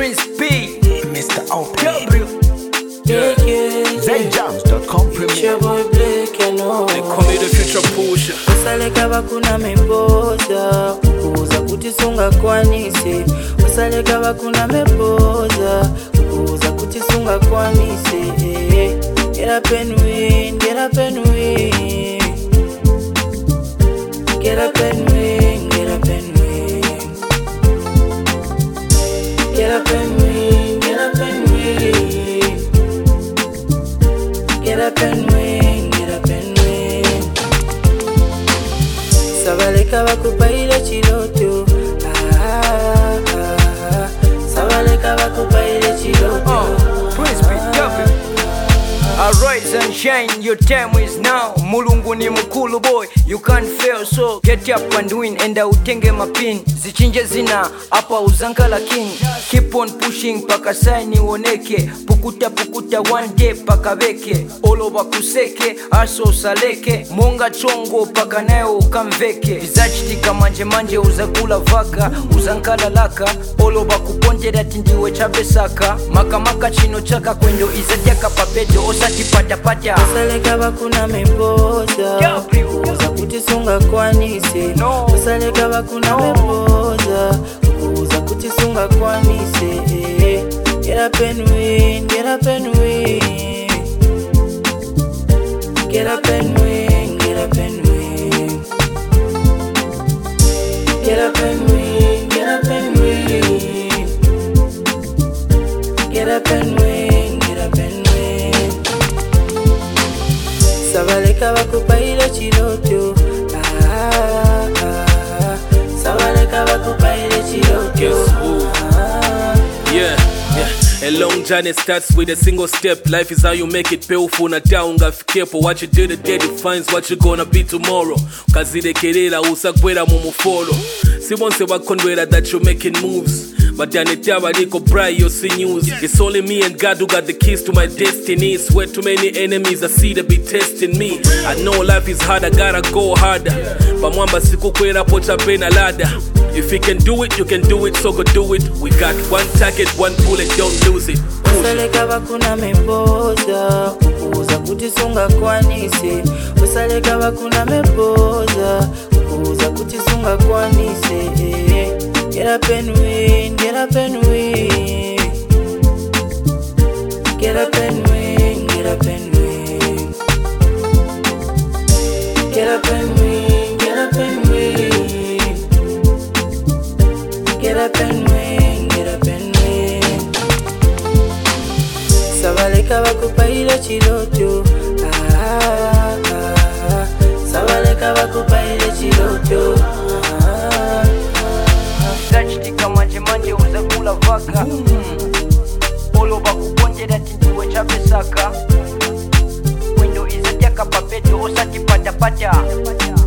Prince P, Mr. Open W, ZJams.com It's Premier. your boy Blake, you know. They call me the future pusher. Usaleka bakuna memboza ukuza kuti sunga kwanise. Usaleka bakuna memboza ukuza kuti sunga kwanise. Get up and win, get up and win. Get up and win, get up and win. Get up and win, get up and win. Get up and win, get up and win. Sabaleka bakupaile chiloto. Sabaleka bakupaile chiloto. Prince P, W. Arise and shine, your time is now. Mulungu ni mkulu boy, you can't fail, so get up and win. Enda utenge mapin, zichinje zina, apa uzankala king. Keep on pushing, paka saini uoneke. Pukuta pukuta one day paka beke. Oloba kuseke, aso saleke. Monga chongo paka nayo ukamveke. Izachtika manje manje uzakula vaka. Uzankala laka, oloba kuponte dati ndiwe chabesaka. Maka maka chino chaka kwendo izatiaka papedo osati pata pata. Usaleka bakuna memboza ukuza kuti sunga kwanise. Usaleka bakuna memboza ukuza kuti sunga kwanise. Get up and win, get up and win. Get up and win, get up and win. Get up and win, get up and win. Get up and win, get up and win. Sabaleka bakupaile chiloto. Sabaleka bakupaile chiloto. Yeah. A long journey starts with a single step. Life is how you make it. Peuful na down ngafikipo. What you do today defines what you gonna be tomorrow. Kazirekerera usagwera mu mufolo. Si bonse wakondwera that you're making moves. But then it liko bright, you see news. It's only me and God who got the keys to my destiny. Swear too many enemies I see they be testing me. I know life is hard, I gotta go harder. Pamwamba sikukwera pocha pena ladder. If you can do it, you can do it, so go do it. We got one target, one bullet, don't lose it. Usaleka bakuna memboza ukuza kuti sunga kwanise. Usaleka bakuna memboza ukuza kuti sunga kwanise. Get up and win, get up and win. Get up and win, get up and win. Get up and win, get up and win. Get up and win, get up and win. Sabaleka bakupaile chiloto. Sabaleka bakupaile chiloto. Zachitika manje manje uzakula vaka. Oloba kuponte dati ndiwe chabesaka. Wendo izatiaka papedo osati pata pata.